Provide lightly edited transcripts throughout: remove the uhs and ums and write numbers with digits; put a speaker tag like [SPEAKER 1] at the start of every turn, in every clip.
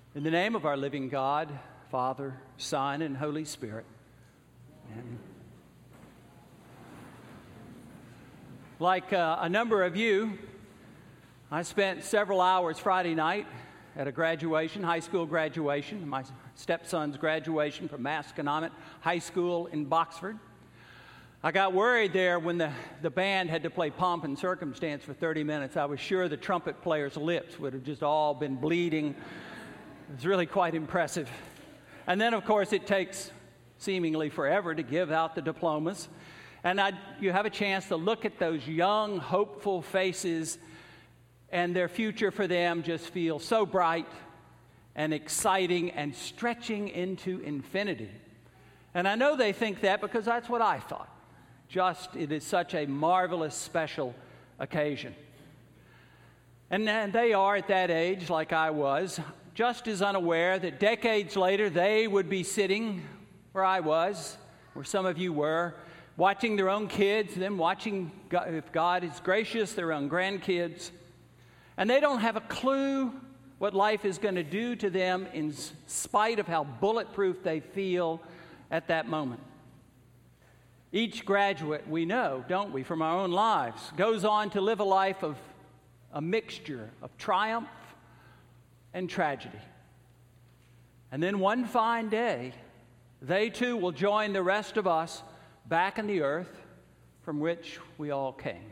[SPEAKER 1] In the name of our living God, Father, Son, and Holy Spirit. Amen. Like a number of you, I spent several hours Friday night at a graduation, high school graduation, my stepson's graduation from Masconomet High School in Boxford. I got worried there when the band had to play Pomp and Circumstance for 30 minutes. I was sure the trumpet player's lips would have just all been bleeding. It was really quite impressive. And then, of course, it takes seemingly forever to give out the diplomas. And you have a chance to look at those young, hopeful faces, and their future for them just feels so bright and exciting and stretching into infinity. And I know they think that because that's what I thought. It is such a marvelous, special occasion. And they are at that age, like I was, just as unaware that decades later they would be sitting where I was, where some of you were, watching their own kids, them watching, if God is gracious, their own grandkids. And they don't have a clue what life is going to do to them in spite of how bulletproof they feel at that moment. Each graduate, we know, don't we, from our own lives, goes on to live a life of a mixture of triumph and tragedy. And then one fine day, they too will join the rest of us back in the earth from which we all came.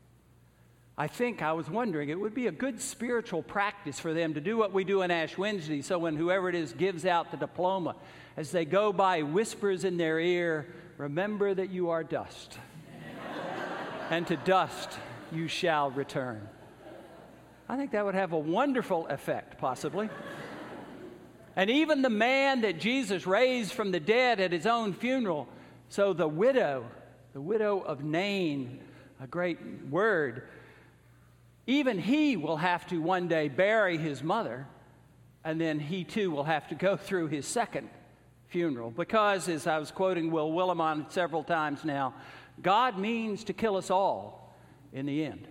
[SPEAKER 1] I was wondering, it would be a good spiritual practice for them to do what we do on Ash Wednesday, so when whoever it is gives out the diploma, as they go by, whispers in their ear, remember that you are dust, and to dust you shall return. I think that would have a wonderful effect, possibly. And even the man that Jesus raised from the dead at his own funeral, so the widow of Nain, a great word, even he will have to one day bury his mother, and then he too will have to go through his second funeral. Because, as I was quoting Will Willimon several times now, God means to kill us all in the end.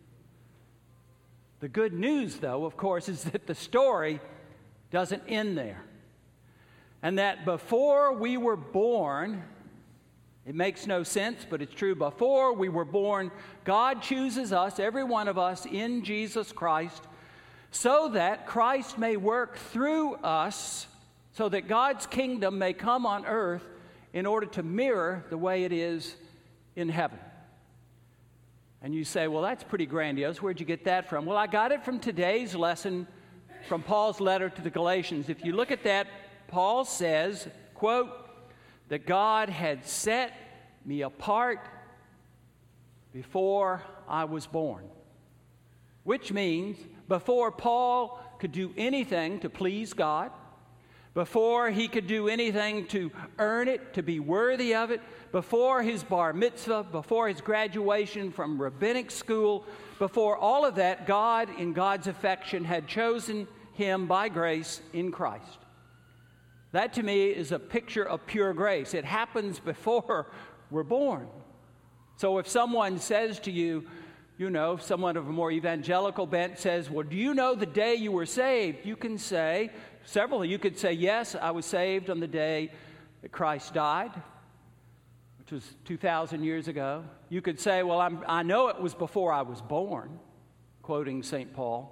[SPEAKER 1] The good news, though, of course, is that the story doesn't end there. And that before we were born, it makes no sense, but it's true, before we were born, God chooses us, every one of us, in Jesus Christ, so that Christ may work through us, so that God's kingdom may come on earth in order to mirror the way it is in heaven. And you say, well, that's pretty grandiose. Where'd you get that from? Well, I got it from today's lesson from Paul's letter to the Galatians. If you look at that, Paul says, quote, that God had set me apart before I was born. Which means before Paul could do anything to please God, before he could do anything to earn it, to be worthy of it, before his bar mitzvah, before his graduation from rabbinic school, before all of that, God, in God's affection, had chosen him by grace in Christ. That to me is a picture of pure grace. It happens before we're born. So if someone says to you, someone of a more evangelical bent says, well, do you know the day you were saved? You can say, you could say, yes, I was saved on the day that Christ died, which was 2,000 years ago. You could say, well, I know it was before I was born, quoting St. Paul.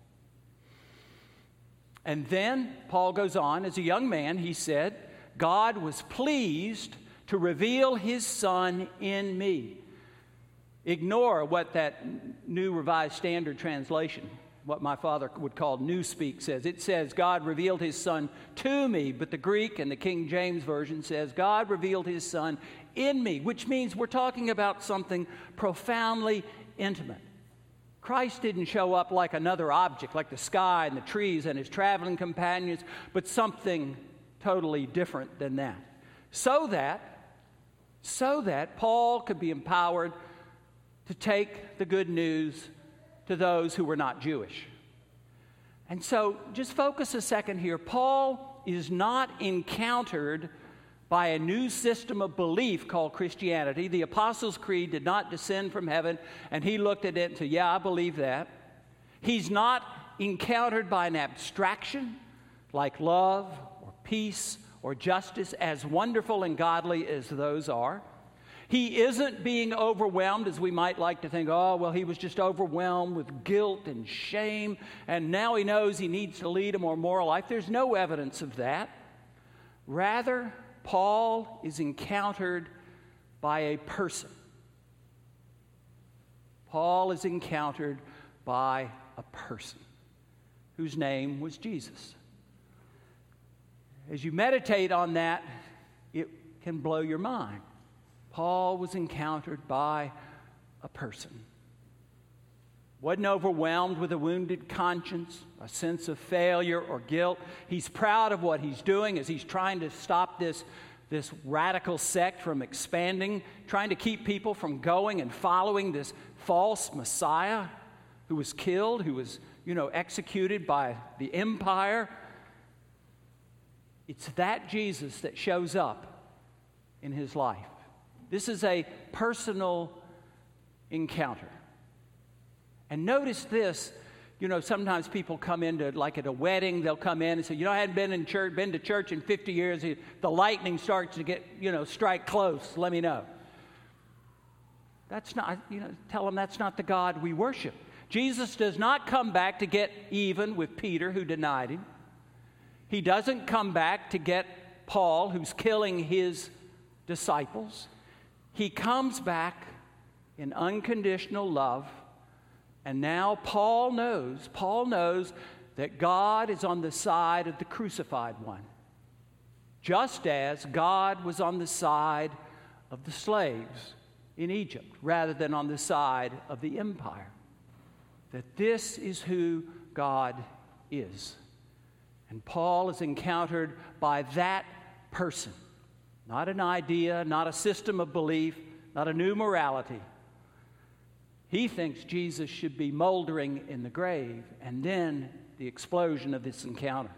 [SPEAKER 1] And then Paul goes on, as a young man, he said, God was pleased to reveal his Son in me. Ignore what that New Revised Standard Translation, what my father would call Newspeak, says. It says, God revealed his Son to me, but the Greek and the King James Version says, God revealed his Son in me, which means we're talking about something profoundly intimate. Christ didn't show up like another object, like the sky and the trees and his traveling companions, but something totally different than that. So that Paul could be empowered to take the good news to those who were not Jewish. And so just focus a second here. Paul is not encountered by a new system of belief called Christianity. The Apostles' Creed did not descend from heaven, and he looked at it and said, yeah, I believe that. He's not encountered by an abstraction like love or peace or justice, as wonderful and godly as those are. He isn't being overwhelmed, as we might like to think, oh, well, he was just overwhelmed with guilt and shame, and now he knows he needs to lead a more moral life. There's no evidence of that. Rather, Paul is encountered by a person. Paul is encountered by a person whose name was Jesus. As you meditate on that, it can blow your mind. Paul was encountered by a person. Wasn't overwhelmed with a wounded conscience, a sense of failure or guilt. He's proud of what he's doing as he's trying to stop this radical sect from expanding, trying to keep people from going and following this false Messiah who was killed, who was, executed by the empire. It's that Jesus that shows up in his life. This is a personal encounter. And notice this, sometimes people come into, like at a wedding, they'll come in and say, I hadn't been to church in 50 years. The lightning starts to get, strike close. Let me know. That's not, tell them that's not the God we worship. Jesus does not come back to get even with Peter, who denied him. He doesn't come back to get Paul, who's killing his disciples. He comes back in unconditional love. And now Paul knows that God is on the side of the crucified one, just as God was on the side of the slaves in Egypt rather than on the side of the empire. That this is who God is. And Paul is encountered by that person, not an idea, not a system of belief, not a new morality. He thinks Jesus should be moldering in the grave, and then the explosion of this encounter.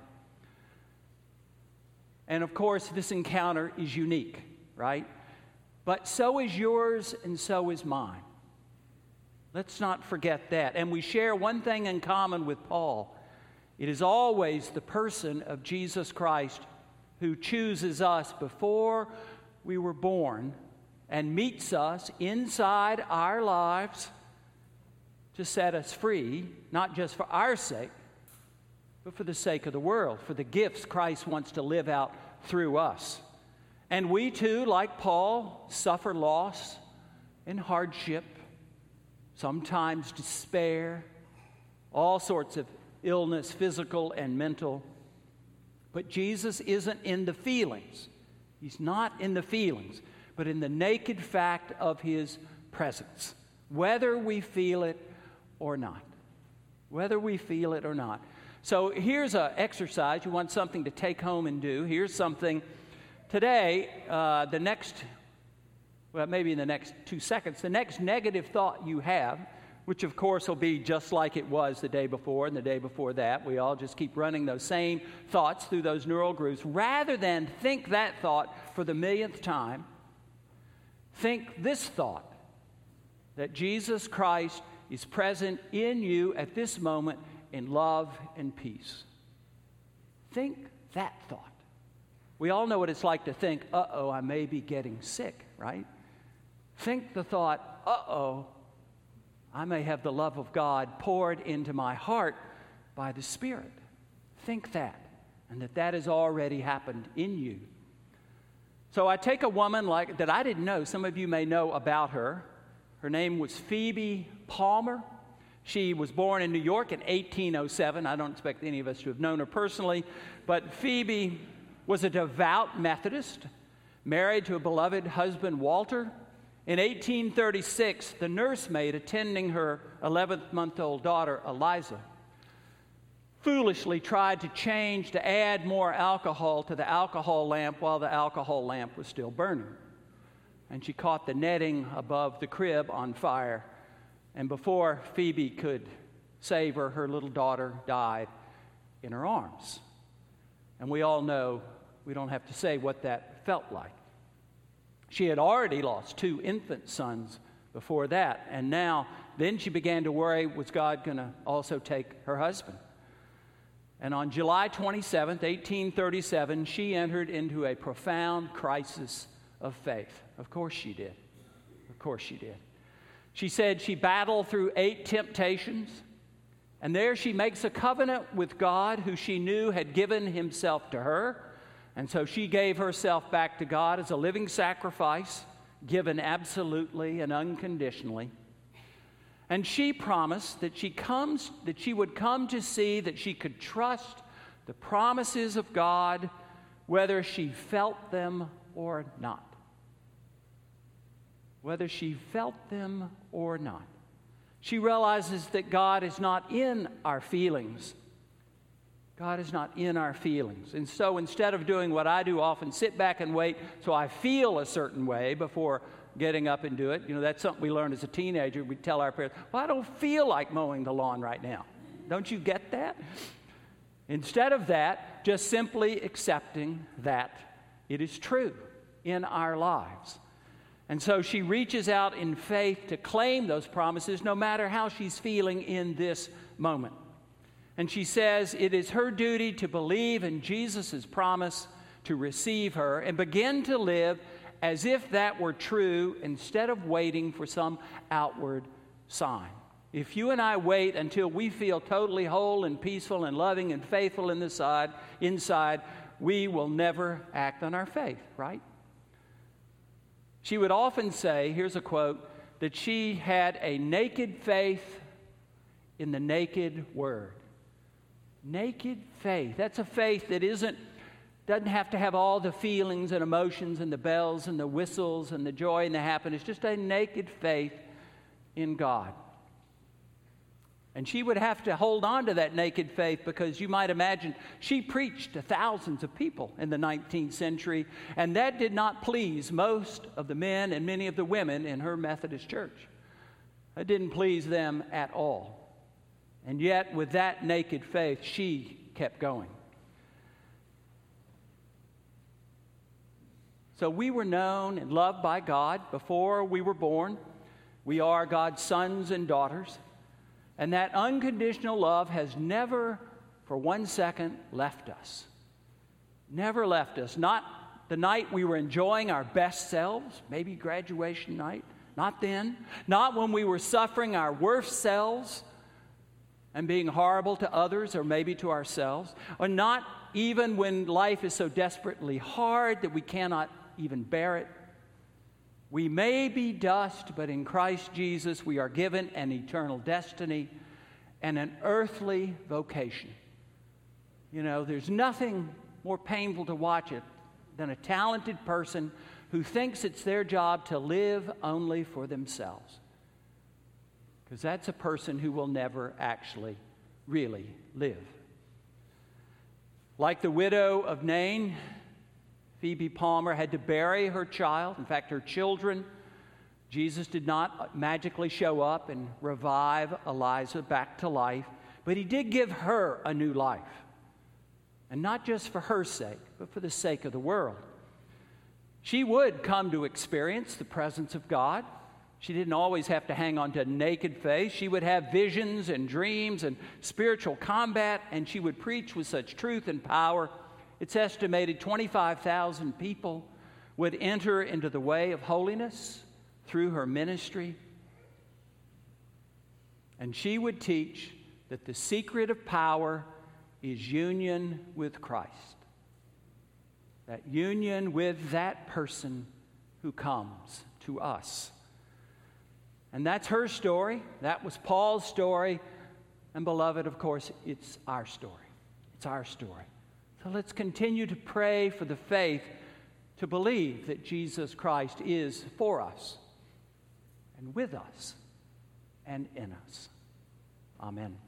[SPEAKER 1] And of course, this encounter is unique, right? But so is yours and so is mine. Let's not forget that. And we share one thing in common with Paul. It is always the person of Jesus Christ who chooses us before we were born and meets us inside our lives to set us free, not just for our sake, but for the sake of the world, for the gifts Christ wants to live out through us. And we too, like Paul, suffer loss and hardship, sometimes despair, all sorts of illness, physical and mental. But Jesus isn't in the feelings. He's not in the feelings, but in the naked fact of his presence, whether we feel it or not. Whether we feel it or not. So here's an exercise. You want something to take home and do. Here's something. Today, maybe in the next 2 seconds, the next negative thought you have, which of course will be just like it was the day before and the day before that. We all just keep running those same thoughts through those neural grooves. Rather than think that thought for the millionth time, think this thought, that Jesus Christ is present in you at this moment in love and peace. Think that thought. We all know what it's like to think, I may be getting sick, right? Think the thought, I may have the love of God poured into my heart by the Spirit. Think that, and that has already happened in you. So I take a woman that I didn't know. Some of you may know about her. Her name was Phoebe Palmer. She was born in New York in 1807. I don't expect any of us to have known her personally, but Phoebe was a devout Methodist, married to a beloved husband, Walter. In 1836, the nursemaid attending her 11-month-old daughter, Eliza, foolishly tried to add more alcohol to the alcohol lamp while the alcohol lamp was still burning. And she caught the netting above the crib on fire. And before Phoebe could save her, her little daughter died in her arms. And we all know, we don't have to say what that felt like. She had already lost 2 infant sons before that. And then she began to worry, was God going to also take her husband? And on July 27th, 1837, she entered into a profound crisis of faith. Of course she did. Of course she did. She said she battled through 8 temptations, and there she makes a covenant with God, who she knew had given himself to her. And so she gave herself back to God as a living sacrifice, given absolutely and unconditionally. And she promised that she would come to see that she could trust the promises of God, whether she felt them or not. Whether she felt them or not. She realizes that God is not in our feelings. God is not in our feelings. And so instead of doing what I do often, sit back and wait so I feel a certain way before getting up and do it. You know, that's something we learned as a teenager. We'd tell our parents, well, I don't feel like mowing the lawn right now. Don't you get that? Instead of that, just simply accepting that it is true in our lives. And so she reaches out in faith to claim those promises no matter how she's feeling in this moment. And she says it is her duty to believe in Jesus' promise to receive her and begin to live as if that were true instead of waiting for some outward sign. If you and I wait until we feel totally whole and peaceful and loving and faithful inside, we will never act on our faith, right? She would often say, here's a quote, that she had a naked faith in the naked word. Naked faith. That's a faith that doesn't have to have all the feelings and emotions and the bells and the whistles and the joy and the happiness, just a naked faith in God. And she would have to hold on to that naked faith because you might imagine she preached to thousands of people in the 19th century, and that did not please most of the men and many of the women in her Methodist church. It didn't please them at all. And yet, with that naked faith, she kept going. So we were known and loved by God before we were born. We are God's sons and daughters. And that unconditional love has never for 1 second left us. Never left us. Not the night we were enjoying our best selves, maybe graduation night. Not then. Not when we were suffering our worst selves and being horrible to others or maybe to ourselves. Or not even when life is so desperately hard that we cannot even bear it. We may be dust, but in Christ Jesus we are given an eternal destiny and an earthly vocation. You know, there's nothing more painful to watch it than a talented person who thinks it's their job to live only for themselves. Because that's a person who will never actually really live. Like the widow of Nain, Phoebe Palmer had to bury her child. In fact, her children. Jesus did not magically show up and revive Eliza back to life, but he did give her a new life. And not just for her sake, but for the sake of the world. She would come to experience the presence of God. She didn't always have to hang on to naked faith. She would have visions and dreams and spiritual combat, and she would preach with such truth and power. It's estimated 25,000 people would enter into the way of holiness through her ministry. And she would teach that the secret of power is union with Christ. That union with that person who comes to us. And that's her story. That was Paul's story. And beloved, of course, it's our story. It's our story. So let's continue to pray for the faith to believe that Jesus Christ is for us and with us and in us. Amen.